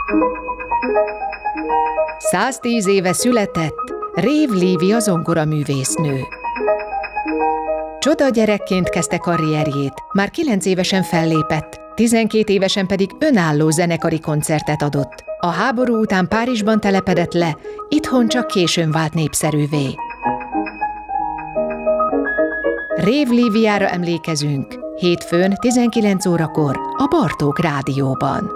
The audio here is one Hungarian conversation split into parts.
110 éve született Rév Lívia zongoraművésznő. Csoda gyerekként kezdte karrierjét, már 9 évesen fellépett, 12 évesen pedig önálló zenekari koncertet adott. A háború után Párizsban telepedett le, itthon csak későn vált népszerűvé. Rév Líviára emlékezünk, hétfőn 19 órakor a Bartók Rádióban.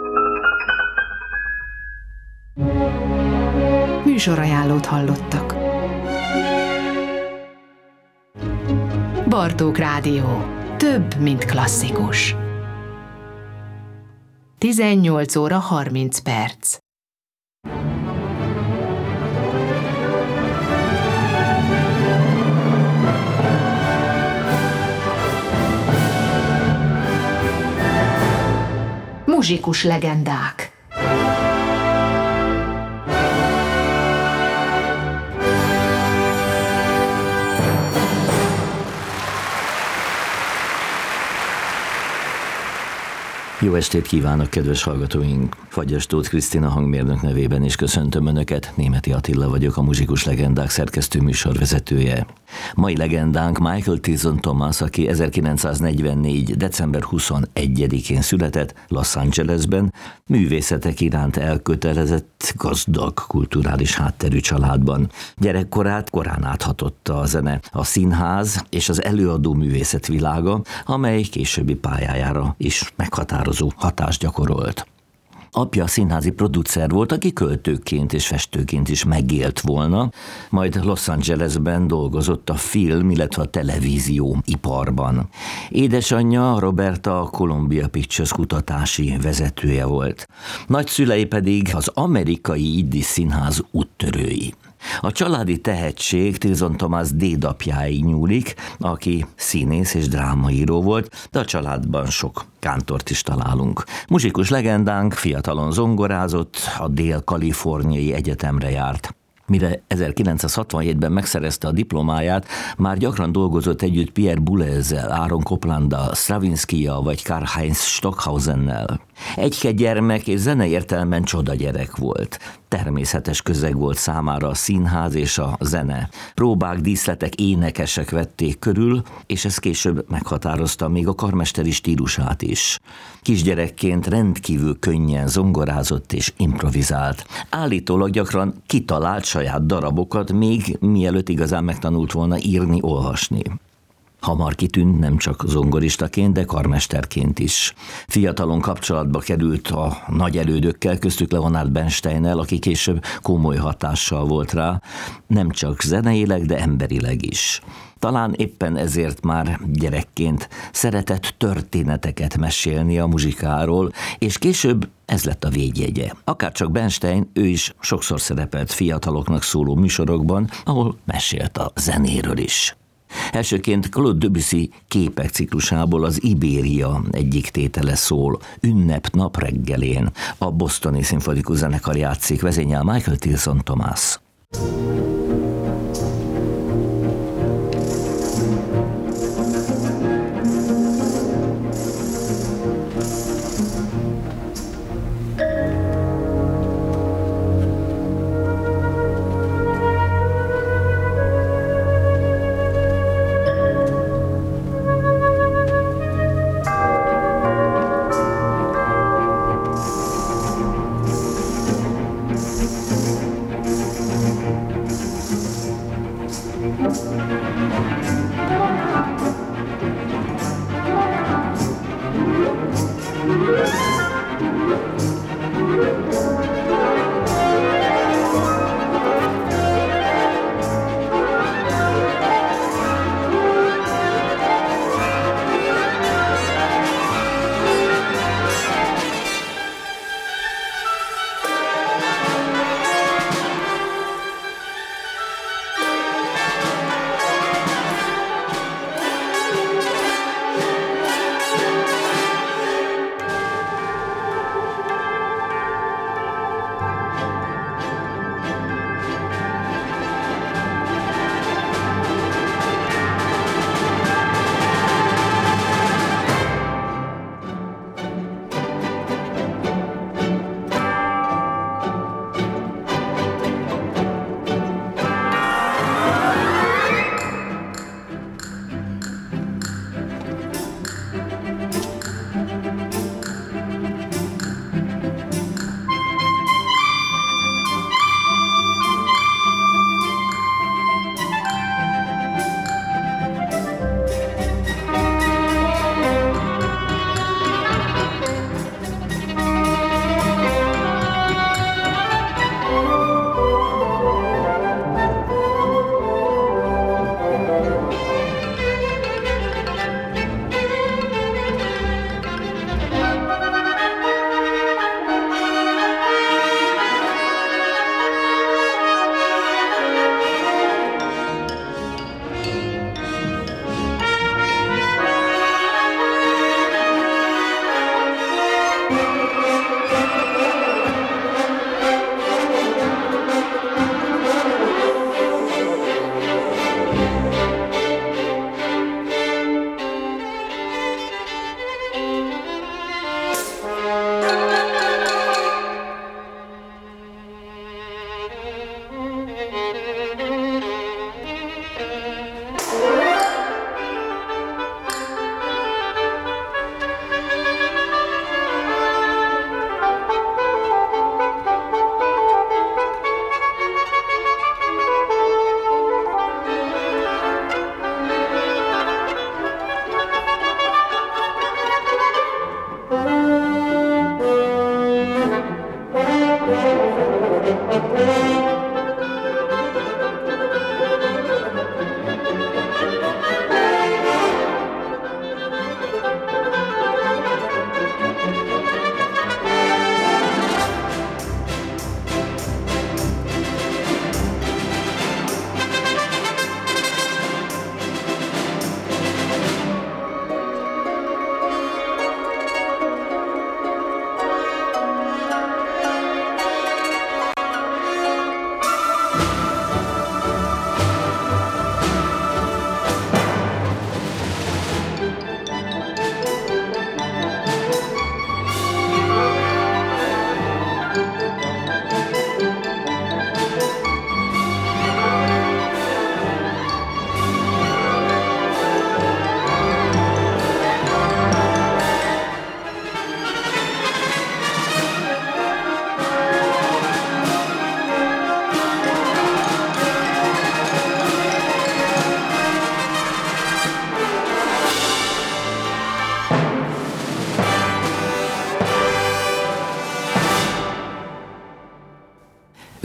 Műsorajánlót hallottak. Bartók Rádió. Több, mint klasszikus. 18 óra 30 perc. Muzsikus legendák. Jó estét kívánok, kedves hallgatóink! Fagyas Tóth Krisztina hangmérnök nevében is köszöntöm Önöket. Németi Attila vagyok, a Muzsikus Legendák szerkesztő műsorvezetője. Mai legendánk Michael Tilson Thomas, aki 1944. december 21-én született Los Angelesben, művészetek iránt elkötelezett, gazdag, kulturális hátterű családban. Gyerekkorát korán áthatotta a zene, a színház és az előadó művészet világa, amely későbbi pályájára is meghatározó hatást gyakorolt. Apja színházi producer volt, aki költőként és festőként is megélt volna, majd Los Angelesben dolgozott a film, illetve a televízió iparban. Édesanyja Roberta a Columbia Pictures kutatási vezetője volt. Nagyszülei pedig az amerikai Iddis Színház úttörői. A családi tehetség Tilson Thomas dédapjáig nyúlik, aki színész és drámaíró volt, de a családban sok kántort is találunk. Muzsikus legendánk fiatalon zongorázott, a Dél-Kaliforniai Egyetemre járt. Mire 1967-ben megszerezte a diplomáját, már gyakran dolgozott együtt Pierre Boulez-zel, Aaron Coplanddal, Stravinskijjal vagy Karl-Heinz Stockhausennel. Egyke gyermek és zenei értelemben csoda gyerek volt. Természetes közeg volt számára a színház és a zene. Próbák, díszletek, énekesek vették körül, és ez később meghatározta még a karmesteri stílusát is. Kisgyerekként rendkívül könnyen zongorázott és improvizált. Állítólag gyakran kitalált saját darabokat, még mielőtt igazán megtanult volna írni, olvasni. Hamar kitűnt nem csak zongoristaként, de karmesterként is. Fiatalon kapcsolatba került a nagy elődökkel, köztük Leonard Bernsteinnel, aki később komoly hatással volt rá, nem csak zeneileg, de emberileg is. Talán éppen ezért már gyerekként szeretett történeteket mesélni a muzsikáról, és később ez lett a védjegye. Akárcsak Bernstein, ő is sokszor szerepelt fiataloknak szóló műsorokban, ahol mesélt a zenéről is. Elsőként Claude Debussy képek ciklusából az Ibéria egyik tétele szól, Ünnep napreggelén. A Bostoni Szimfonikus Zenekar játszik, vezényel Michael Tilson Thomas.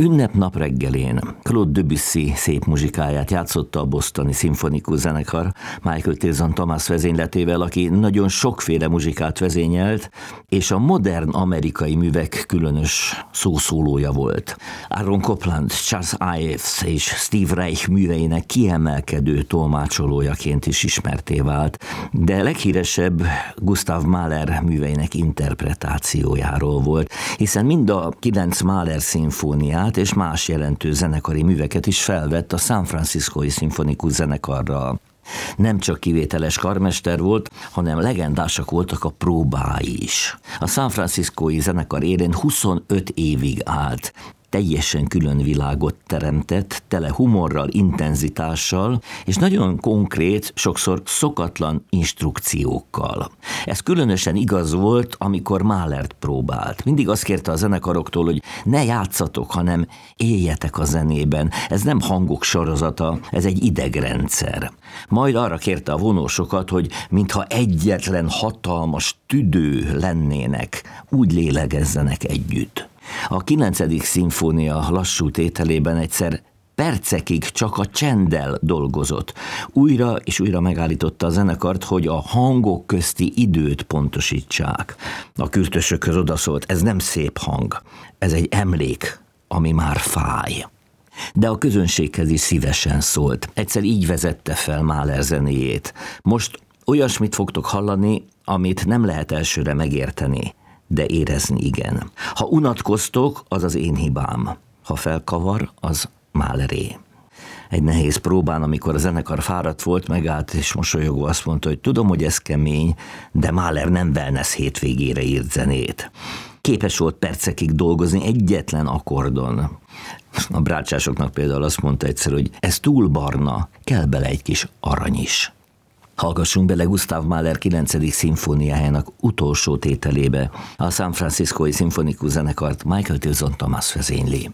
Ünnepnap reggelén Claude Debussy szép muzsikáját játszotta a bostoni szimfonikus zenekar Michael Tilson Thomas vezényletével, aki nagyon sokféle muzsikát vezényelt, és a modern amerikai művek különös szószólója volt. Aaron Copland, Charles Ives és Steve Reich műveinek kiemelkedő tolmácsolójaként is ismertté vált, de leghíresebb Gustav Mahler műveinek interpretációjáról volt, hiszen mind a 9 Mahler szimfóniát és más jelentős zenekari műveket is felvett a San Franciscói szimfonikus zenekarral. Nem csak kivételes karmester volt, hanem legendásak voltak a próbái is. A San Franciscói zenekar élén 25 évig állt, teljesen külön világot teremtett, tele humorral, intenzitással, és nagyon konkrét, sokszor szokatlan instrukciókkal. Ez különösen igaz volt, amikor Mahlert próbált. Mindig azt kérte a zenekaroktól, hogy ne játszatok, hanem éljetek a zenében. Ez nem hangok sorozata, ez egy idegrendszer. Majd arra kérte a vonósokat, hogy mintha egyetlen hatalmas tüdő lennének, úgy lélegezzenek együtt. A 9. szimfónia lassú tételében egyszer percekig csak a csenddel dolgozott. Újra és újra megállította a zenekart, hogy a hangok közti időt pontosítsák. A kürtösökhöz odaszólt, ez nem szép hang, ez egy emlék, ami már fáj. De a közönséghez is szívesen szólt. Egyszer így vezette fel Mahler zenéjét. Most olyasmit fogtok hallani, amit nem lehet elsőre megérteni, de érezni igen. Ha unatkoztok, az az én hibám. Ha felkavar, az Mahleré. Egy nehéz próbán, amikor a zenekar fáradt volt, megállt és mosolyogva azt mondta, hogy tudom, hogy ez kemény, de Mahler nem wellness hétvégére írt zenét. Képes volt percekig dolgozni egyetlen akkordon. A brácsásoknak például azt mondta egyszer, hogy ez túl barna, kell bele egy kis arany is. Hallgassunk bele Gustav Mahler 9. szimfóniájának utolsó tételébe. A San Franciscói szimfonikus zenekart Michael Tilson Thomas vezényli.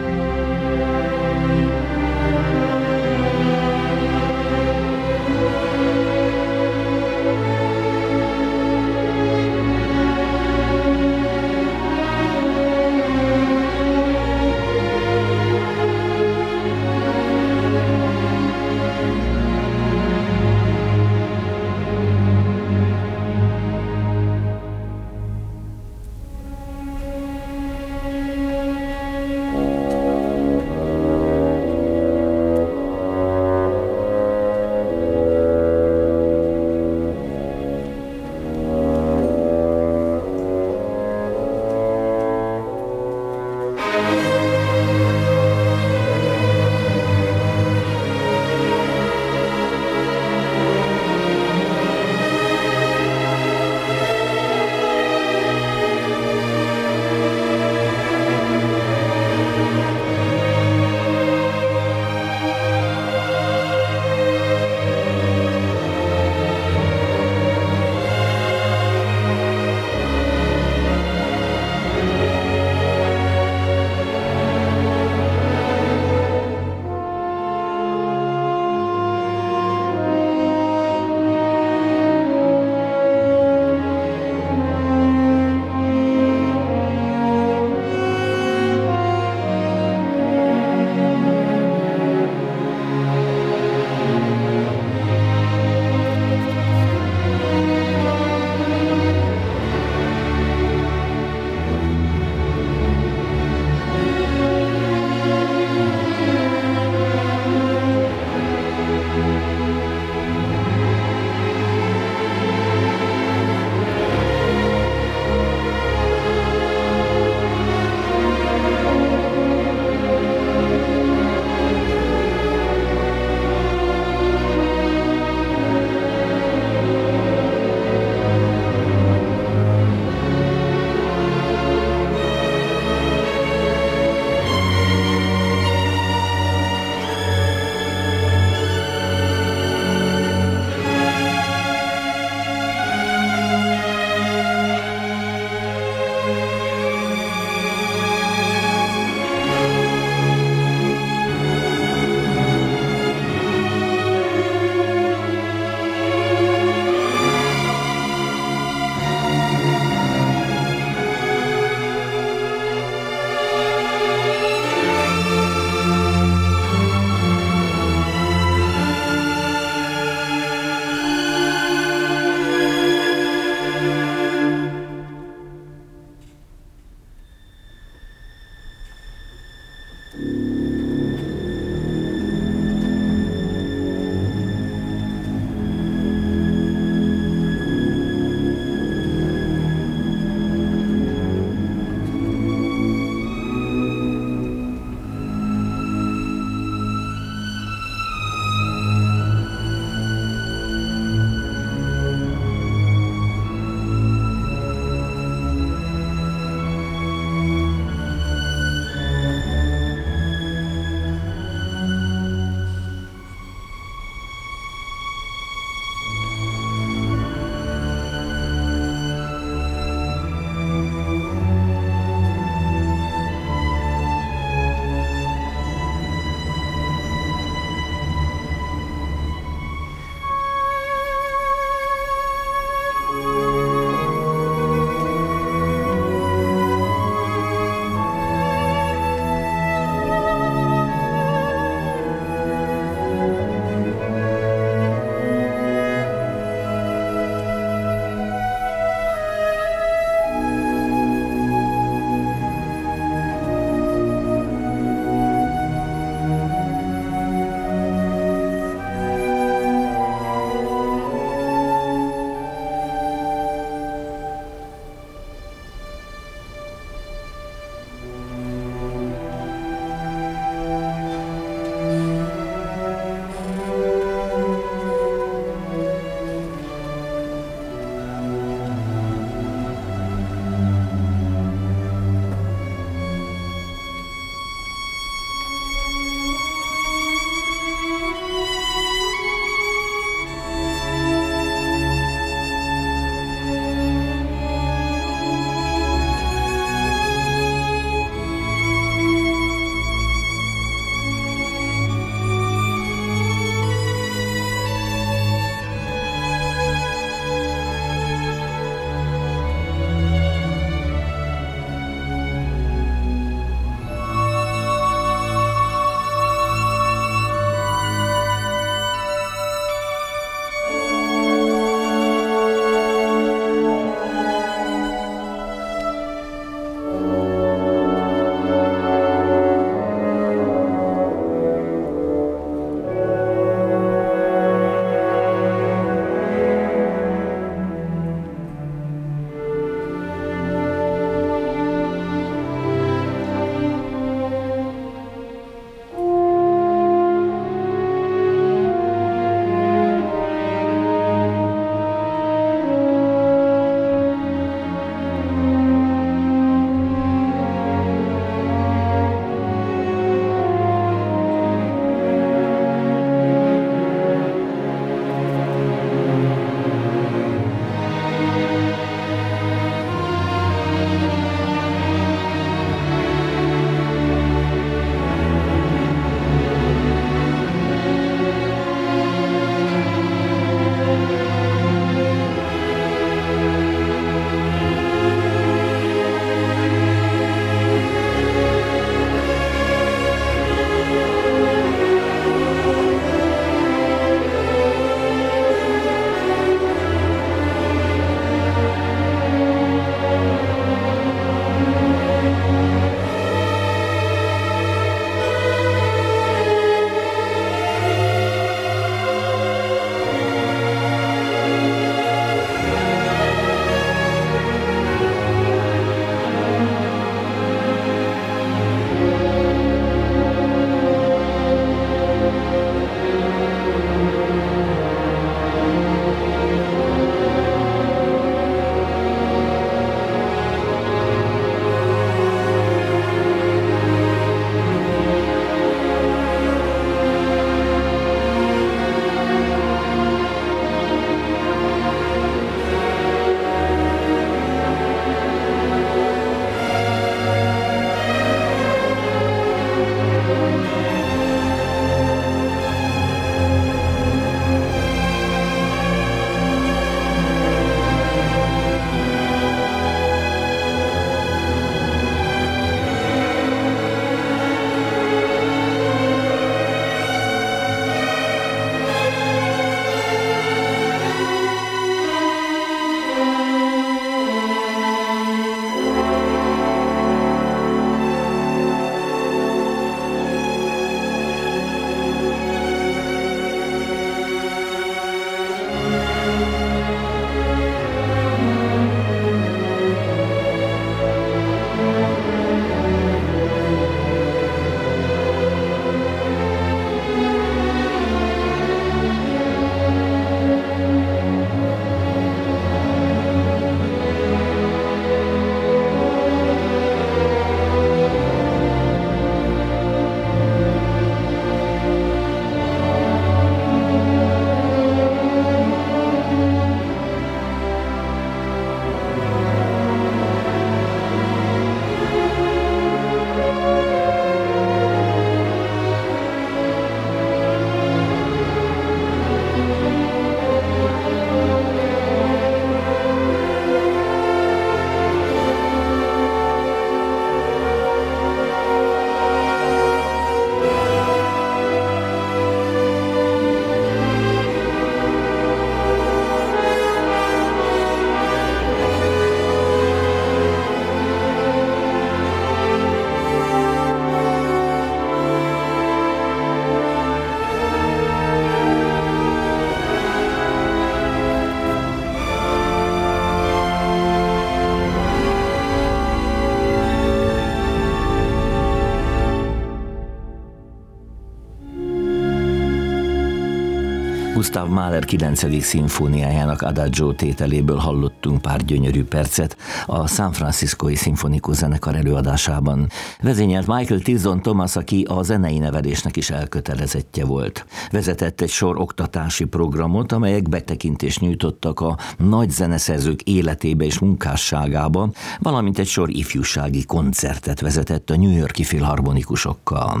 Gustav Mahler 9. szimfóniájának Adagio tételéből hallottunk pár gyönyörű percet a San Franciscói Szimfonikus Zenekar előadásában. Vezényelt Michael Tilson Thomas, aki a zenei nevelésnek is elkötelezettje volt. Vezetett egy sor oktatási programot, amelyek betekintést nyújtottak a nagy zeneszerzők életébe és munkásságába, valamint egy sor ifjúsági koncertet vezetett a New York-i filharmonikusokkal.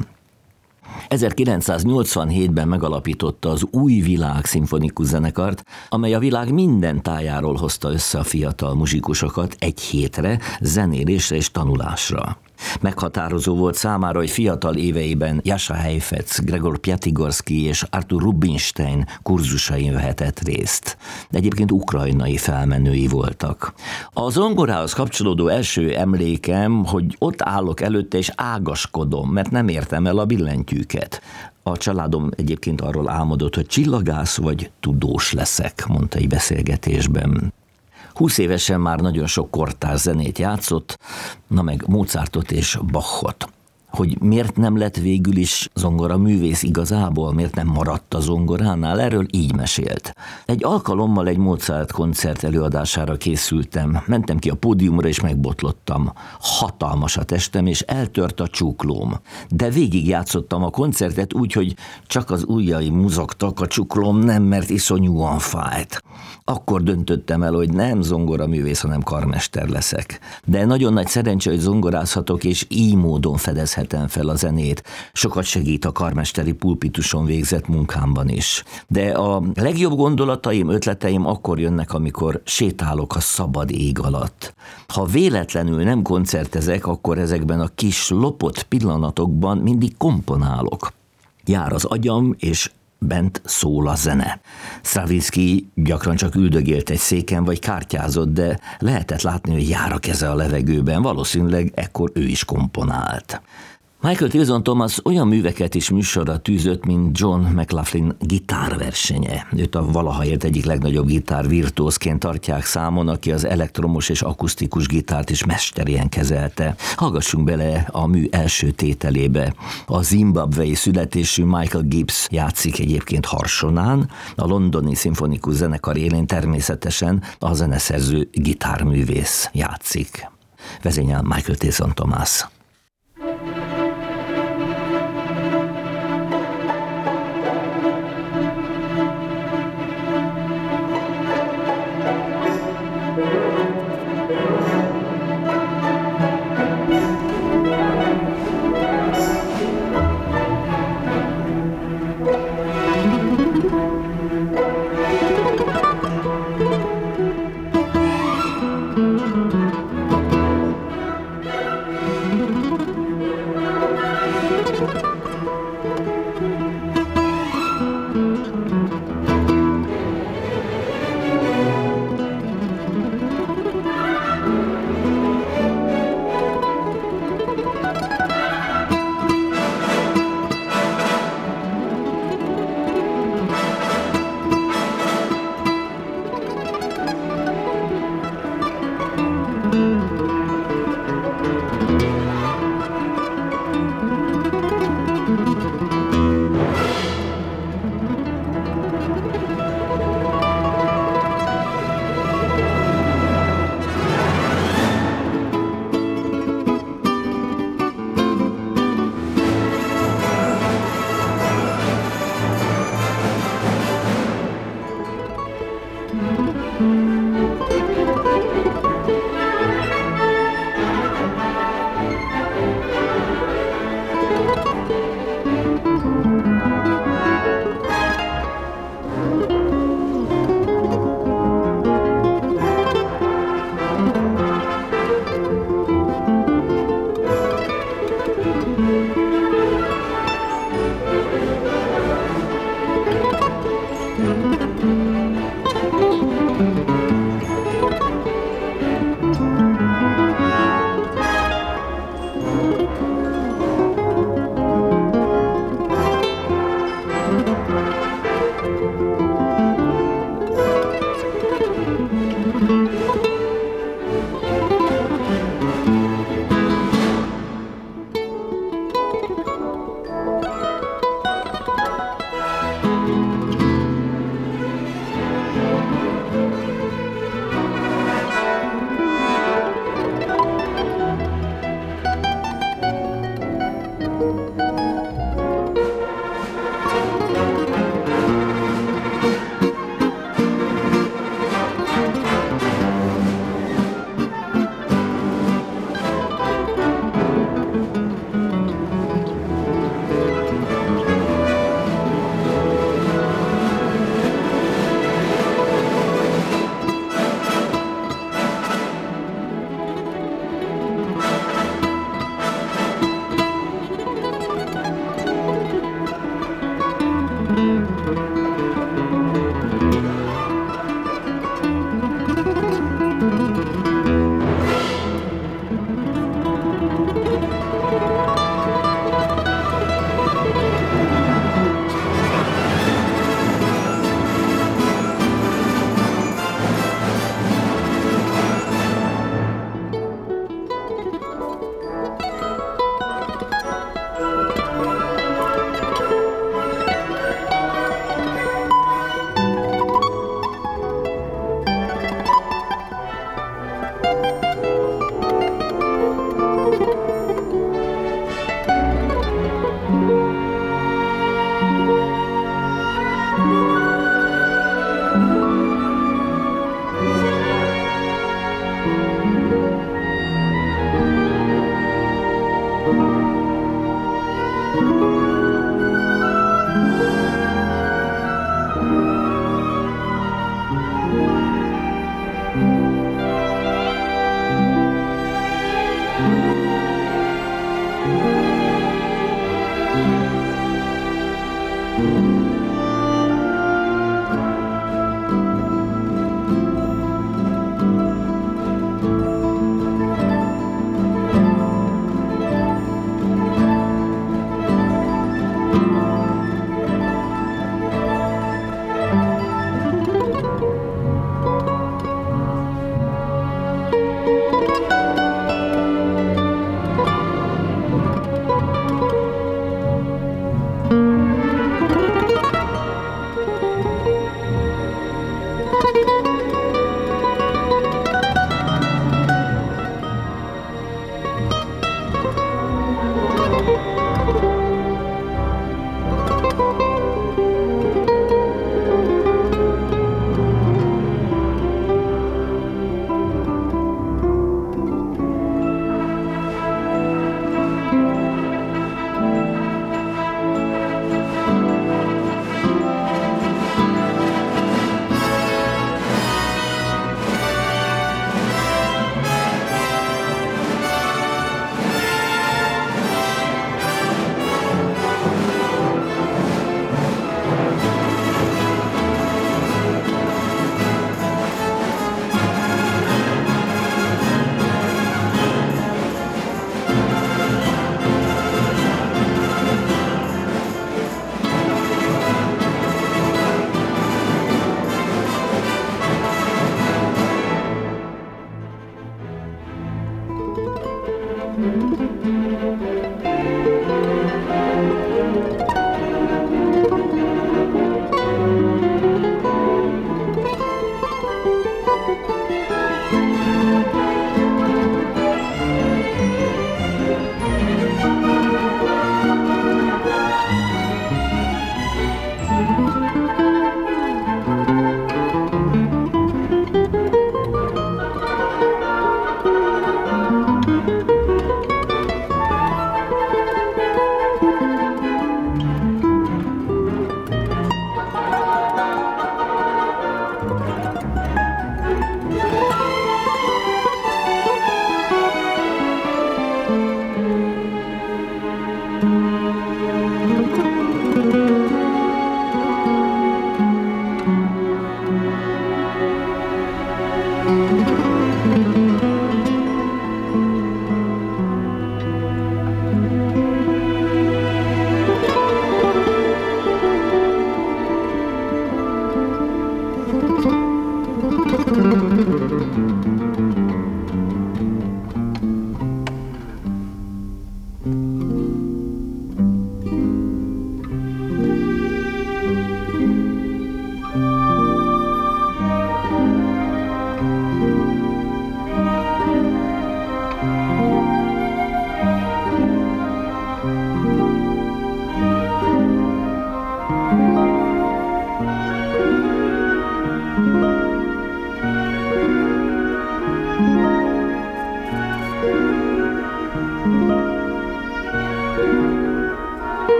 1987-ben megalapította az Új Világ Szimfonikus Zenekart, amely a világ minden tájáról hozta össze a fiatal muzsikusokat egy hétre, zenélésre és tanulásra. Meghatározó volt számára, hogy fiatal éveiben Jascha Heifetz, Gregor Piatigorsky és Artur Rubinstein kurzusain vehetett részt. De egyébként ukrajnai felmenői voltak. A zongorához kapcsolódó első emlékem, hogy ott állok előtte és ágaskodom, mert nem értem el a billentyűket. A családom egyébként arról álmodott, hogy csillagász vagy tudós leszek, mondta egy beszélgetésben. 20 évesen már nagyon sok kortárs zenét játszott, na meg Mozartot és Bachot. Hogy miért nem lett végül is zongoraművész igazából, miért nem maradt a zongoránál, erről így mesélt. Egy alkalommal egy Mozart koncert előadására készültem, mentem ki a pódiumra és megbotlottam. Hatalmas a testem és eltört a csuklóm. De végig játszottam a koncertet úgy, hogy csak az ujjaim muzogtak, a csuklóm nem, mert iszonyúan fájt. Akkor döntöttem el, hogy nem zongoraművész, hanem karmester leszek. De nagyon nagy szerencse, hogy zongorázhatok, és így módon fedezhetem fel a zenét. Sokat segít a karmesteri pulpituson végzett munkámban is. De a legjobb gondolataim, ötleteim akkor jönnek, amikor sétálok a szabad ég alatt. Ha véletlenül nem koncertezek, akkor ezekben a kis lopott pillanatokban mindig komponálok. Jár az agyam, és bent szól a zene. Stravinsky gyakran csak üldögélt egy széken vagy kártyázott, de lehetett látni, hogy jár a keze a levegőben, valószínűleg ekkor ő is komponált. Michael Tilson Thomas olyan műveket is műsorra tűzött, mint John McLaughlin gitárversenye. Őt a valaha élt egyik legnagyobb gitárvirtuózként tartják számon, aki az elektromos és akusztikus gitárt is mesterien kezelte. Hallgassunk bele a mű első tételébe. A zimbabwei születésű Michael Gibbs játszik egyébként harsonán, a londoni szimfonikus zenekar élén természetesen a zeneszerző gitárművész játszik. Vezényel Michael Tilson Thomas.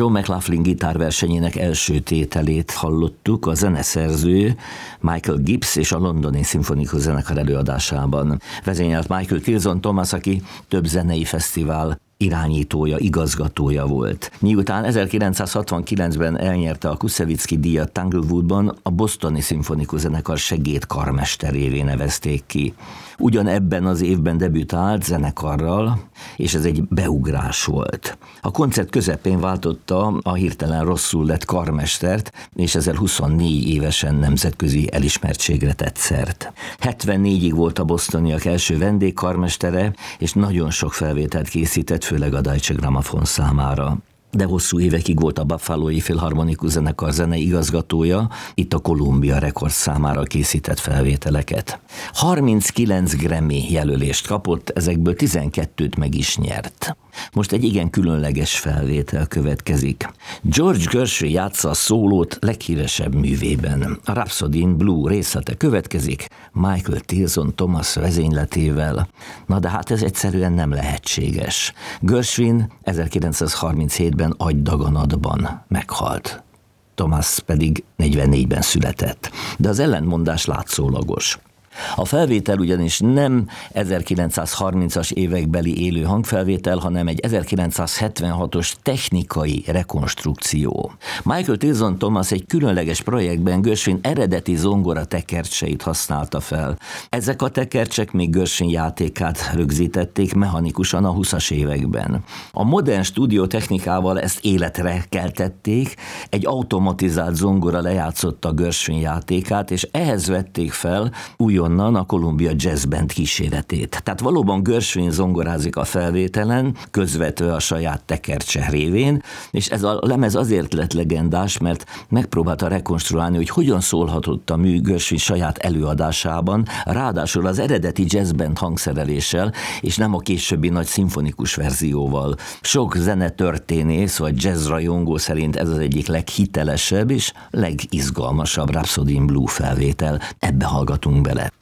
Joe McLaughlin gitárversenyének első tételét hallottuk a zeneszerző Michael Gibbs és a Londoni Szimfonikus Zenekar előadásában. Vezényelt Michael Tilson Thomas, aki több zenei fesztivál irányítója, igazgatója volt. Miután 1969-ben elnyerte a Kusevicki díjat Tanglewoodban, a Bostoni Szimfonikus Zenekar segédkarmesterévé nevezték ki. Ugyanebben az évben debütált zenekarral, és ez egy beugrás volt. A koncert közepén váltotta a hirtelen rosszul lett karmestert, és ezzel 24 évesen nemzetközi elismertségre tett szert. 74-ig volt a bostoniak első vendégkarmestere, és nagyon sok felvételt készített, főleg a Deutsche Grammophon számára. De hosszú évekig volt a Buffalo-i Filharmonikus Zenekar zenei igazgatója, itt a Columbia Records számára készített felvételeket. 39 Grammy jelölést kapott, ezekből 12-t meg is nyert. Most egy igen különleges felvétel következik. George Gershwin játsza a szólót leghíresebb művében. A Rhapsody in Blue részlete következik, Michael Tilson Thomas vezényletével. Na de hát ez egyszerűen nem lehetséges. Gershwin 1937-ben agydaganatban meghalt. Thomas pedig 44-ben született. De az ellentmondás látszólagos. A felvétel ugyanis nem 1930-as évekbeli élő hangfelvétel, hanem egy 1976-os technikai rekonstrukció. Michael Tilson Thomas egy különleges projektben Gershwin eredeti zongora tekercseit használta fel. Ezek a tekercsek még Gershwin játékát rögzítették mechanikusan a 20-as években. A modern stúdiótechnikával ezt életre keltették, egy automatizált zongora lejátszotta Gershwin játékát, és ehhez vették fel újonnan a Columbia Jazz Band kíséretét. Tehát valóban Gershwin zongorázik a felvételen, közvetve a saját tekercse révén, és ez a lemez azért lett legendás, mert megpróbálta rekonstruálni, hogy hogyan szólhatott a mű Gershwin saját előadásában, ráadásul az eredeti Jazz Band hangszereléssel, és nem a későbbi nagy szimfonikus verzióval. Sok zenetörténész vagy jazzrajongó szerint ez az egyik leghitelesebb és legizgalmasabb Rhapsody in Blue felvétel. Ebbe hallgatunk bele.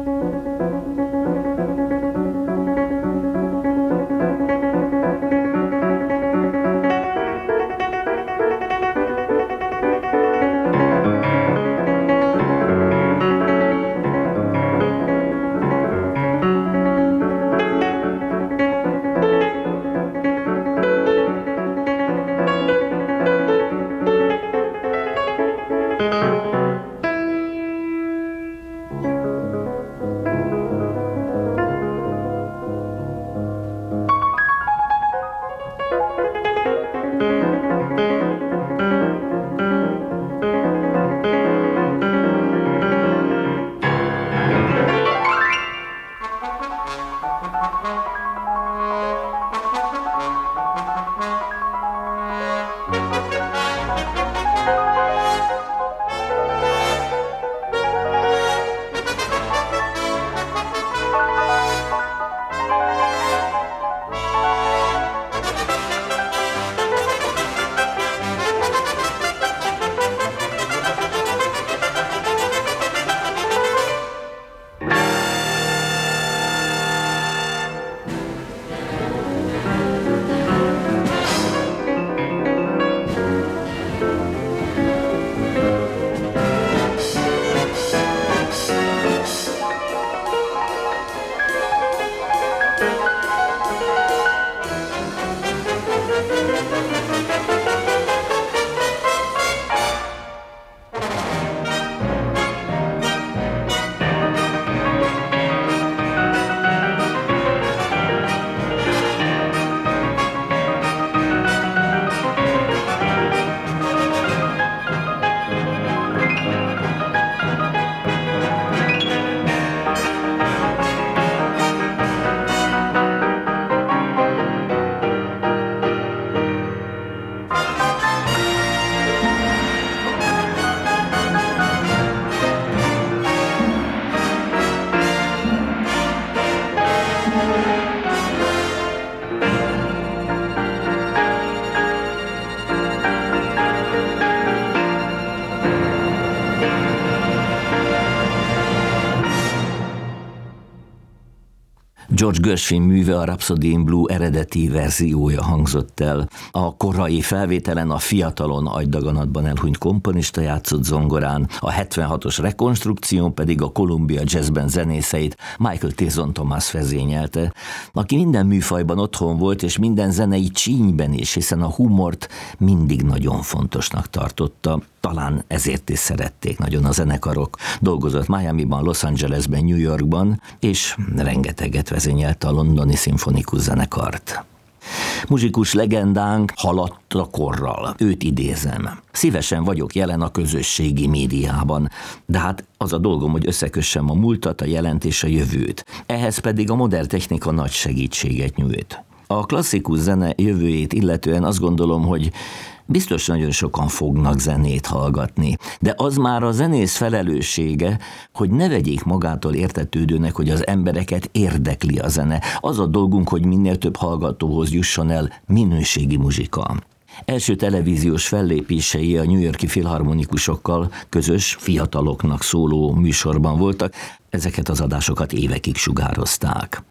George Gershwin műve, a Rhapsody in Blue eredeti verziója hangzott el. A korai felvételen a fiatalon agydaganatban elhunyt komponista játszott zongorán, a 76-os rekonstrukción pedig a Columbia Jazz Band zenészeit Michael Tyson Thomas vezényelte, aki minden műfajban otthon volt, és minden zenei csínyben is, hiszen a humort mindig nagyon fontosnak tartotta. Talán ezért is szerették nagyon a zenekarok. Dolgozott Miamiban, Los Angelesben, New Yorkban, és rengeteget vezényelte a londoni szimfonikus zenekart. Muzsikus legendánk haladt a korral, őt idézem. Szívesen vagyok jelen a közösségi médiában, de hát az a dolgom, hogy összekössem a múltat, a jelent és a jövőt. Ehhez pedig a modern technika nagy segítséget nyújt. A klasszikus zene jövőjét illetően azt gondolom, hogy biztos nagyon sokan fognak zenét hallgatni, de az már a zenész felelőssége, hogy ne vegyék magától értetődőnek, hogy az embereket érdekli a zene. Az a dolgunk, hogy minél több hallgatóhoz jusson el minőségi muzsika. Első televíziós fellépései a New York-i filharmonikusokkal közös, fiataloknak szóló műsorban voltak, ezeket az adásokat évekig sugározták.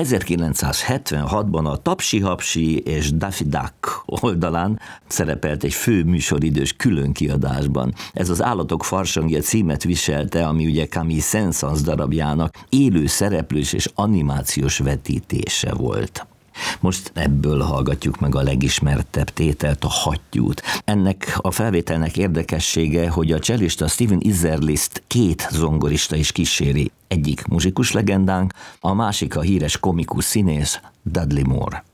1976-ban a Tapsi Hapsi és Daffy Duck oldalán szerepelt egy fő műsoridős külön kiadásban. Ez az Állatok farsangja címet viselte, ami ugye Camille Saint-Saëns darabjának élő szereplős és animációs vetítése volt. Most ebből hallgatjuk meg a legismertebb tételt, a Hattyút. Ennek a felvételnek érdekessége, hogy a csellista Steven Izerlist két zongorista is kíséri. Egyik muzsikus legendánk, a másik a híres komikus színész Dudley Moore.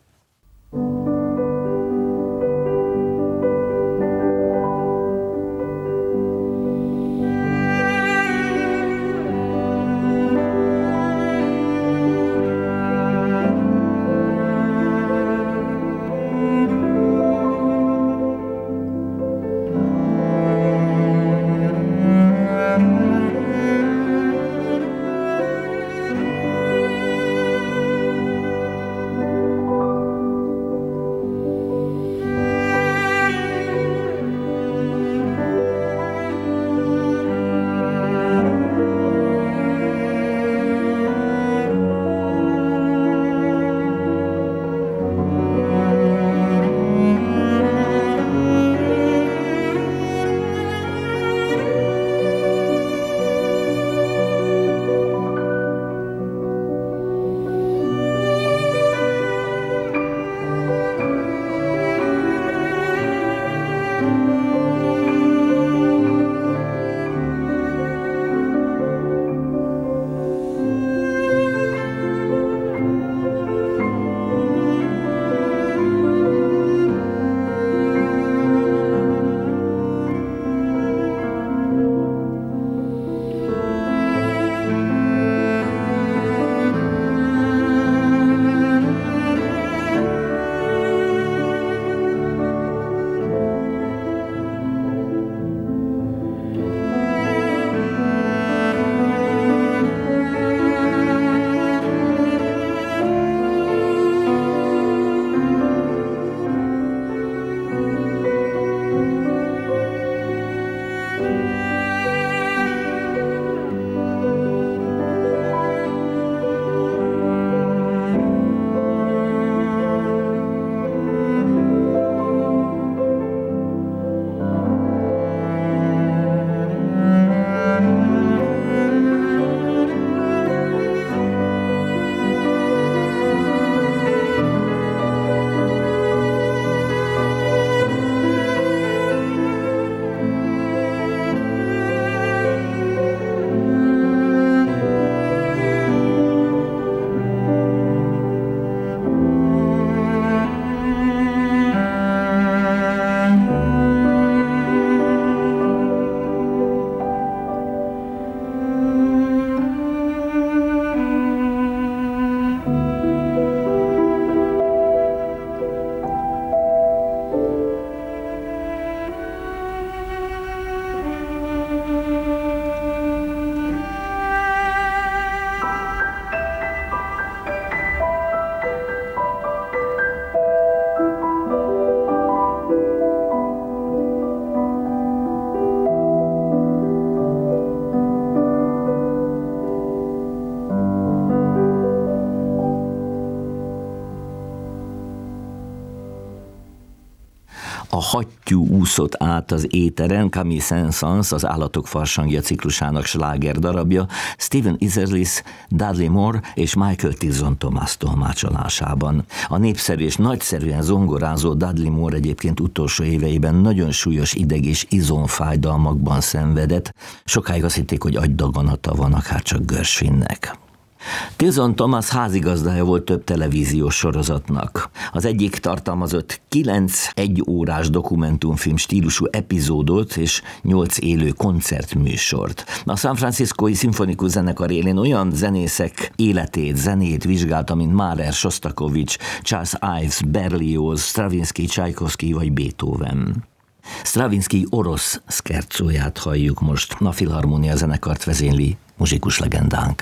A hattyú úszott át az éteren, Camille Saint-Saëns, az Állatok farsangja ciklusának sláger darabja, Stephen Isserlis, Dudley Moore és Michael Tilson Thomas tolmácsolásában. A népszerű és nagyszerűen zongorázó Dudley Moore egyébként utolsó éveiben nagyon súlyos ideg- és izomfájdalmakban szenvedett. Sokáig azt hitték, hogy agydaganata van, akár csak Gershwinnek. Tilson Thomas házigazdája volt több televíziós sorozatnak. Az egyik tartalmazott 9 egyórás dokumentumfilm stílusú epizódot és 8 élő koncertműsort. A San Franciscói Szimfonikus Zenekar élén olyan zenészek életét, zenét vizsgálta, mint Mahler, Sostakovich, Charles Ives, Berlioz, Stravinsky, Tchaikovsky vagy Beethoven. Stravinsky orosz szkercóját halljuk most. A Filharmónia zenekart vezényli muzsikus legendánk.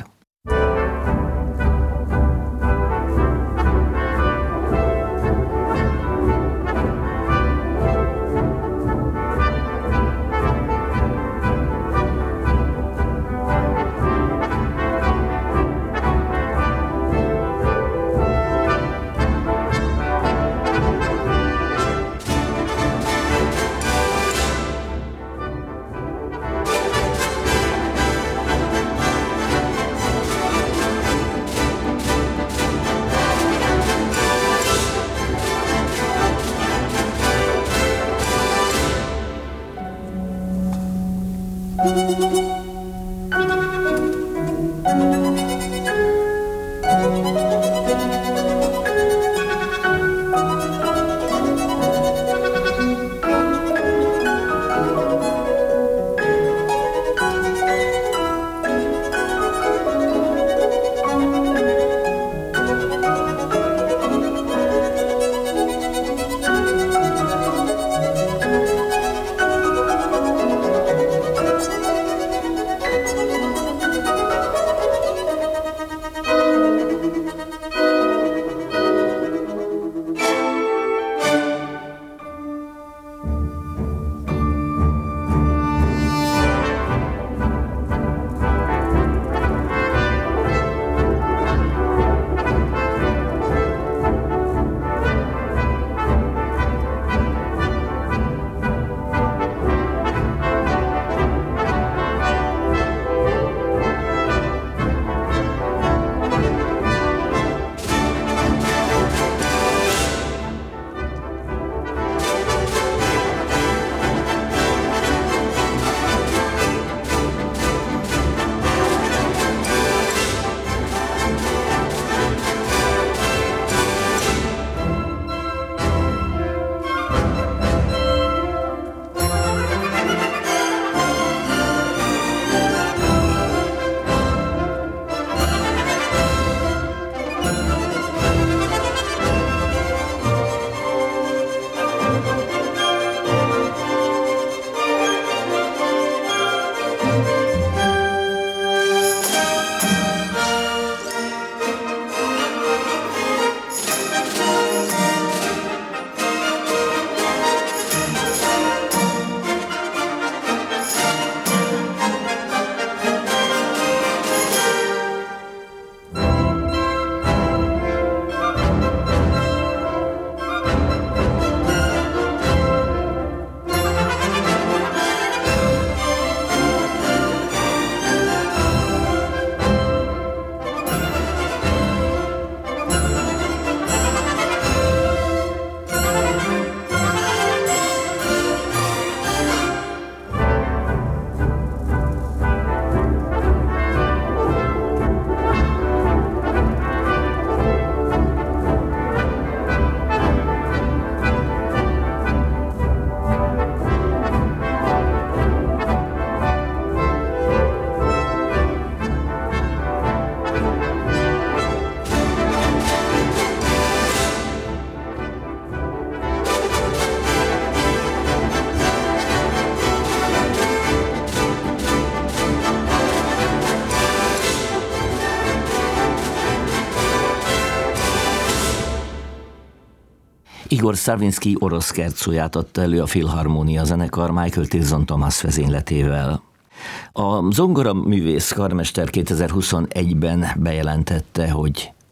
Igor Stravinsky orosz szkercóját adta elő a Filharmónia zenekar Michael Tilson Thomas vezényletével. A zongoraművész karmester 2021-ben bejelentette, hogy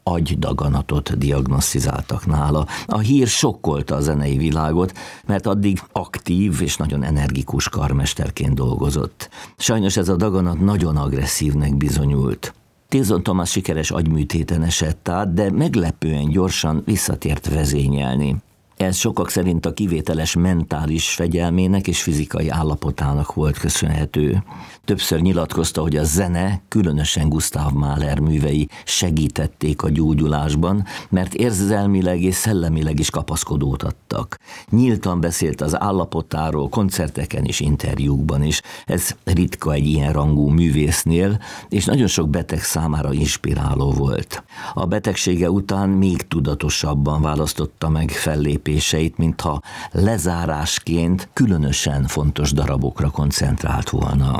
agydaganatot diagnosztizáltak nála. A hír sokkolta a zenei világot, mert addig aktív és nagyon energikus karmesterként dolgozott. Sajnos ez a daganat nagyon agresszívnek bizonyult. Tilson Thomas sikeres agyműtéten esett át, de meglepően gyorsan visszatért vezényelni. Ez sokak szerint a kivételes mentális fegyelmének és fizikai állapotának volt köszönhető. Többször nyilatkozta, hogy a zene, különösen Gustav Mahler művei segítették a gyógyulásban, mert érzelmileg és szellemileg is kapaszkodót adtak. Nyíltan beszélt az állapotáról koncerteken és interjúkban is. Ez ritka egy ilyen rangú művésznél, és nagyon sok beteg számára inspiráló volt. A betegsége után még tudatosabban választotta meg fellépéseit, mintha lezárásként különösen fontos darabokra koncentrált volna.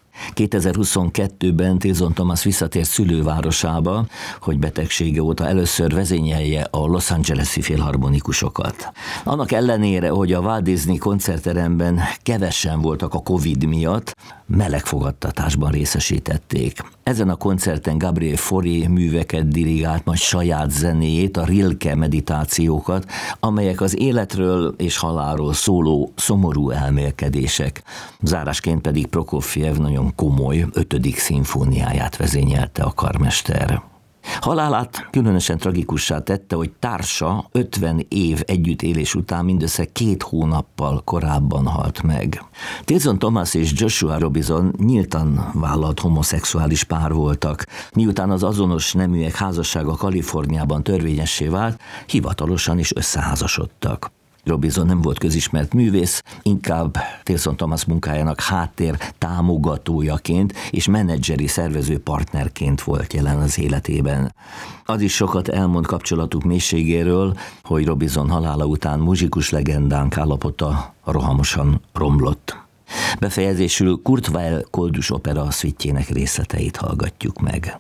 2022-ben Tilson Thomas visszatért szülővárosába, hogy betegsége óta először vezényelje a Los Angeles-i filharmonikusokat. Annak ellenére, hogy a Walt Disney koncertteremben kevesen voltak a Covid miatt, meleg fogadtatásban részesítették. Ezen a koncerten Gabriel Fauré műveket dirigált, majd saját zenéjét, a Rilke meditációkat, amelyek az életről és halálról szóló szomorú elmélkedések. Zárásként pedig Prokofjev nagyon komoly 5. szimfóniáját vezényelte a karmester. Halálát különösen tragikussá tette, hogy társa 50 év együttélés után mindössze 2 hónappal korábban halt meg. Tilson Thomas és Joshua Robinson nyíltan vállalt homoszexuális pár voltak. Miután az azonos neműek házassága Kaliforniában törvényessé vált, hivatalosan is összeházasodtak. Robinson nem volt közismert művész, inkább Tilson Thomas munkájának háttér támogatójaként és menedzseri szervező partnerként volt jelen az életében. Az is sokat elmond kapcsolatuk mélységéről, hogy Robinson halála után muzsikus legendánk állapota rohamosan romlott. Befejezésül Kurt Weill koldus opera szüitjének részleteit hallgatjuk meg.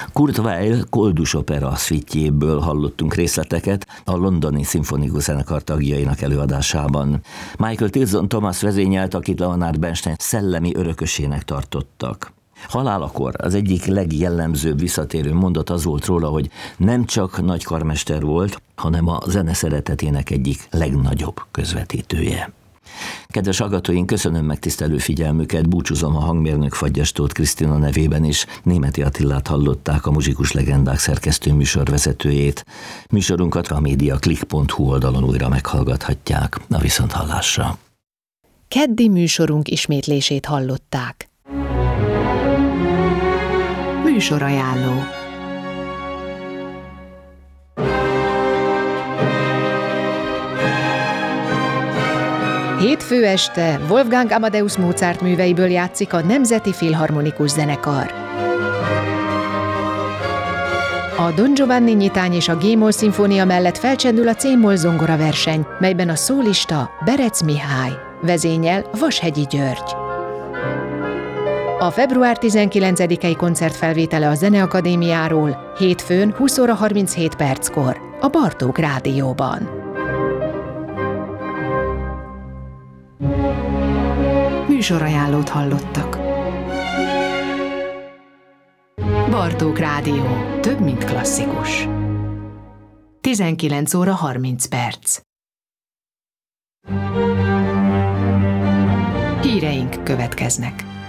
Kurt Weill Koldus opera szvitjéből hallottunk részleteket a londoni szimfonikus zenekar tagjainak előadásában. Michael Tilson Thomas vezényelt, akit Leonard Bernstein szellemi örökösének tartottak. Halálakor az egyik legjellemzőbb visszatérő mondat az volt róla, hogy nem csak nagy karmester volt, hanem a zene szeretetének egyik legnagyobb közvetítője. Kedves hallgatóink, köszönöm megtisztelő figyelmüket, búcsúzom a hangmérnök Fagyas Tóth Krisztina nevében is. Németi Attilát hallották, a Muzsikus Legendák szerkesztő műsorvezetőjét. Műsorunkat a mediaclick.hu oldalon újra meghallgathatják. A viszonthallásra. Keddi műsorunk ismétlését hallották. Műsorajánló. Hétfő este Wolfgang Amadeus Mozart műveiből játszik a Nemzeti Filharmonikus Zenekar. A Don Giovanni nyitány és a G-moll szimfónia mellett felcsendül a C-moll zongora verseny, melyben a szólista Berec Mihály, vezényel Vashegyi György. A február 19-i koncertfelvétele a Zeneakadémiáról hétfőn 20 óra 37 perckor a Bartók Rádióban. Műsorajánlót hallottak. Bartók Rádió. Több, mint klasszikus. 19 óra 30 perc. Híreink következnek.